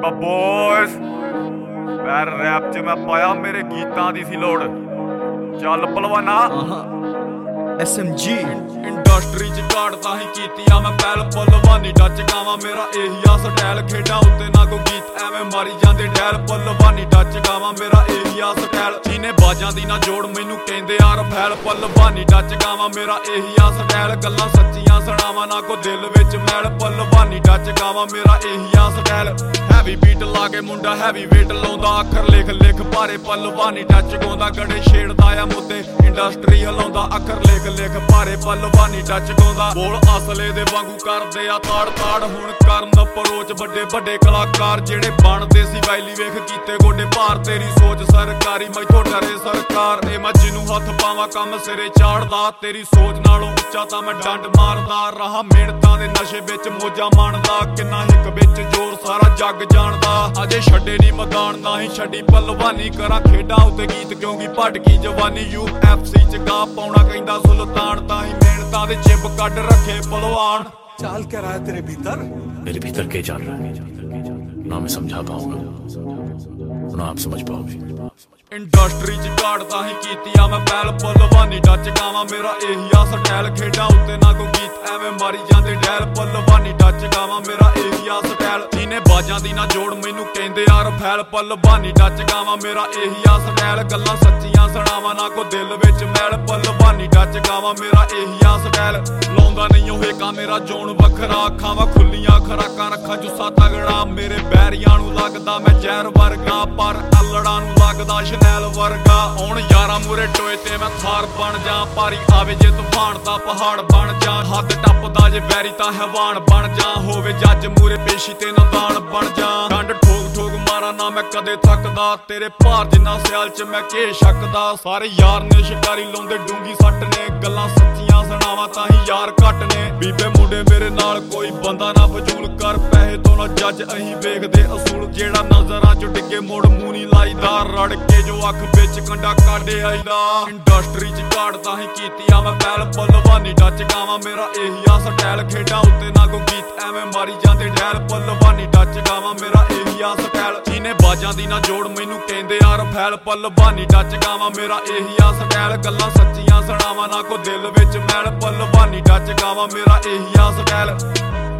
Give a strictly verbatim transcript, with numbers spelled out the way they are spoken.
Boys ਪੈਰ rap 'ਚ ਮੈਂ ਪਾਇਆ ਮੇਰੇ ਗੀਤਾਂ ਦੀ ਸੀ ਲੋੜ। ਚੱਲ ਭਲਵਾਨਾ ਐਸ ਐਮ ਜੀ ਇੰਡਸਟਰੀ 'ਚ ਘਾਟ ਤਾਂ ਹੀ ਕੀਤੀ ਆ ਮੈਂ ਪਹਿਲ ਭਲਵਾਨੀ ਟੱਚ ਗਾਵਾਂ ਮੇਰਾ ਇਹੀ ਆ ਸਟਾਈਲ ਖੇਡਾਂ ਉੱਤੇ ਨਾ ਕੋਈ ਗੀਤ ਐਵੇਂ ਮਾਰੀ ਜਾਂਦੇ ਡੈਲ ਭਲਵਾਨੀ ਟੱਚ ਗਾਵਾਂ ਮੇਰਾ ਇਹੀ ਆ ਸਟਾਈਲ ਜਿਹਨੇ ਬਾਜਾਂ ਦੀ ਨਾ ਜੋੜ ਮੈਨੂੰ ਕਹਿੰਦੇ ਆ ਰਫੈਲ ਭਲਵਾਨੀ ਟੱਚ ਗਾਵਾਂ ਮੇਰਾ ਇਹੀ ਆ ਸਟਾਈਲ ਗੱਲਾਂ ਸੱਚੀਆਂ ਸੁਣਾਵਾਂ ਨਾ ਕੋ ਦਿਲ ਵਿੱਚ ਮੈਲ ਭਲਵਾਨੀ ਟੱਚ ਗਾਵਾਂ ਮੇਰਾ ਇਹੀ ਆ ਸਟਾਈਲ ਹੈਵੀ ਬੀਟ ਲਾ ਕੇ ਮੁੰਡਾ ਹੈਵੀ ਵੇਟ ਲਾਉਂਦਾ ਅੱਖਰ ਲਿਖ ਲਿਖ ਭਾਰੇ ਭਲਵਾਨੀ ਟੱਚ ਗਾਉਂਦਾ ਗੜੇ ਛੇੜਦਾ ਆ ਮੁੱਦੇ ਇੰਡਸਟਰੀ ਹਿਲਾਉਂਦਾ ਅੱਖਰ ਲਿਖ ਲਿਖ ਭਾਰੇ ਭਲਵਾਨੀ ਟੱਚ ਗਾਉਂਦਾ ਬੋਲ ਅਸਲੇ ਦੇ ਵਾਂਗੂ ਕਰਦੇ ਆ ਤਾੜ ਤਾੜ ਹੁਣ ਕਰਨ ਅਪਰੋਚ ਵੱਡੇ ਵੱਡੇ ਕਲਾਕਾਰ ਜਿਹੜੇ ਬਣਦੇ ਸੀ ਵੈਲੀ ਵੇਖ ਕੀਤੇ ਗੋਡੇ ਭਾਰ ਤੇਰੀ ਸੋਚ ਸਰਕਾਰੀ ਮੈਥੋਂ ਡਰੇ ਸਰਕਾਰ ਇਹ ਮੈਂ ਜਿਹਨੂੰ ਹੱਥ ਪਾਵਾਂ ਕੰਮ ਸਿਰੇ ਚਾੜਦਾ ਤੇਰੀ ਸੋਚ ਨਾਲੋਂ ਉੱਚਾ ਤਾਂ ਮੈਂ ਡੰਡ ਮਾਰਦਾ ਰਹਾ ਮਿਹਨਤਾਂ ਦੇ ਨਸ਼ੇ ਵਿੱਚ ਮੋਜਾਂ ਮਾਣਦਾ ਕਿੰਨਾ ਹਿੱਕ ਵਿੱਚ ਜ਼ੋਰ ਸਾਰਾ ਜੱਗ ਜਾਣਦਾ ਅਜੇ ਛੱਡੇ ਨੀ ਮੈਦਾਨ ਨਾ ਹੀ ਛੱਡੀ ਭਲਵਾਨੀ ਕਰਾਂ ਖੇਡਾਂ ਉੱਤੇ ਗੀਤ ਕਿਉਂਕਿ ਭਟਕੀ ਜਵਾਨੀ ਯੂ ਐਫ ਸੀ ਚ ਗਾ ਪਾਉਣਾ ਕਹਿੰਦਾ ਸੁਲਤਾਨ ਤਾਂ ਹੀ ਮਿਹਨਤਾਂ ਦੇ ਚਿੱਬ ਕੱਢ ਰੱਖੇ ਭਲਵਾਨ चाल क्या रहा है तेरे भीतर मेरे भीतर क्या चल रहा है ना मैं समझा पाऊंगा ना आप समझ पाओगे। ਇੰਡਸਟਰੀ 'ਚ ਘਾਟ ਤਾਂ ਹੀ ਕੀਤੀ ਆ ਮੈਂ ਪਹਿਲ ਭਲਵਾਨੀ ਟੱਚ ਗਾਵਾਂ ਮੇਰਾ ਇਹੀ ਆ ਸਟਾਈਲ ਖੇਡਾਂ ਉੱਤੇ ਨਾ ਕੋਈ ਗੀਤ ਐਵੇਂ ਮਾਰੀ ਜਾਂਦੇ ਡੈਲ ਭਲਵਾਨੀ ਟੱਚ ਗਾਵਾਂ ਮੇਰਾ ਇਹੀ ਆ ਸਟਾਈਲ ਜਿਹਨੇ ਬਾਜਾਂ ਦੀ ਨਾ ਜੋੜ ਮੈਨੂੰ ਕਹਿੰਦੇ ਆ ਰਫੈਲ ਭਲਵਾਨੀ ਟੱਚ ਗਾਵਾਂ ਮੇਰਾ ਇਹੀ ਆ ਸਟਾਈਲ ਗੱਲਾਂ ਸੱਚੀਆਂ ਸੁਣਾਵਾਂ ਨਾ ਕੋ ਦਿਲ ਵਿੱਚ ਮੈਲ ਭਲਵਾਨੀ ਟੱਚ ਗਾਵਾਂ ਮੇਰਾ ਇਹੀ ਆ ਸਟਾਈਲ ਲਾਉਂਦਾ ਨਹੀਂ ਉਹ ਹੇਕਾ ਮੇਰਾ ਜੋਨ ਵੱਖਰਾ ਅੱਖਾਂ ਵਾ ਖੁੱਲੀਆਂ ਖਰਾਕਾਂ ਰੱਖਾਂ ਜੁੱਸਾ ਤਗੜਾ ਮੇਰੇ ਬੈਰੀਆਂ ਨੂੰ ਲੱਗਦਾ ਮੈਂ ਜ਼ਹਿਰ ਵਰਗਾ ਪਰ ਅਲੜਾਂ ਨੂੰ ਲੱਗਦਾ ਸ਼ਨੈਲ ਵਰਗਾ ਹੁਣ ਯਾਰਾਂ ਮੂਰੇ ਟੋਏ ਤੇ ਮੈਂ ਥਾਰ ਬਣ ਜਾ ਪਾਰੀ ਆਵੇ ਜੇ ਤੂਫਾਨ ਦਾ ਪਹਾੜ ਬਣ ਜਾ ਹੱਦ ਟੱਪਦਾ ਜੇ ਵੈਰੀ ਤਾਂ ਹੈਵਾਨ ਬਣ ਜਾ ਹੋਵੇ ਜੱਜ ਮੂਰੇ ਪੇਸ਼ੀ ਤੇ ਨਦਾਨ ਬਣ ਜਾ ਡੰਡ ਠੋਕ ਠੋਕ ਮਾਰਾਂ ਨਾ ਮੈਂ ਕਦੇ ਥੱਕਦਾ ਤੇਰੇ ਭਾਰ ਜਿੰਨਾ ਸਿਆਲ ਚ ਮੈਂ ਕੇ ਛੱਕਦਾ ਸਾਰੇ ਯਾਰ ਨੇ ਸ਼ਿਕਾਰੀ ਲਾਉਂਦੇ ਡੂੰਗੀ ਸੱਟ ਨੇ ਗੱਲਾਂ ਸੱਚੀਆਂ ਸੁਣਾਵਾਂ ਤਾਂ ਹੀ ਯਾਰ ਘੱਟ ਨੇ ਬੀਬੇ ਮੁੰਡੇ ਮੇਰੇ ਨਾਲ ਕੋਈ ਬੰਦਾ ਨਾ ਫਜ਼ੂਲ ਕਰ ਪੈਸੇ ਤੋਂ ਨਾ ਜੱਜ ਅਹੀਂ ਵੇਖਦੇ ਅਸੂਲ ਜਿਹੜਾ ਨਜ਼ਰਾਂ ਚ ਡਿੱਗੇ ਮੋੜ ਮੂੰਹ ਨਹੀਂ ਲਾਈਦਾ ਰੜ ਕੇ ਜੋ ਅੱਖ ਵਿੱਚ ਕੰਡਾ ਕਾਢੇ ਆਈਦਾ ਇੰਡਸਟਰੀ 'ਚ ਘਾਟ ਤਾਂ ਹੀ ਕੀਤੀ ਆ ਮੈਂ ਪਹਿਲ ਭਲਵਾਨੀ ਟੱਚ ਗਾਵਾਂ ਮੇਰਾ ਇਹੀ ਆ ਸਟਾਈਲ ਖੇਡਾਂ ਉੱਤੇ ਨਾ ਕੋਈ ਗੀਤ ਐਵੇਂ ਮਾਰੀ ਜਾਂਦੇ ਡੈਲ ਭਲਵਾਨੀ ਟੱਚ ਗਾਵਾਂ ਮੇਰਾ ਇਹੀ ਆ ਸਟਾਈਲ ਜਿਹਨੇ ਬਾਜਾਂ ਦੀ ਨਾ ਜੋੜ ਮੈਨੂੰ ਕਹਿੰਦੇ ਆ ਰਫੈਲ ਭਲਵਾਨੀ ਟੱਚ ਗਾਵਾਂ ਮੇਰਾ ਇਹੀ ਆ ਸਟਾਈਲ ਗੱਲਾਂ ਸੱਚੀਆਂ ਸੁਣਾਵਾਂ ਨਾ ਕੋ ਦਿਲ ਵਿੱਚ ਮੈਲ ਭਲਵਾਨੀ ਟੱਚ ਗਾਵਾਂ ਮੇਰਾ ਇਹੀ ਆ ਸਟਾਈਲ।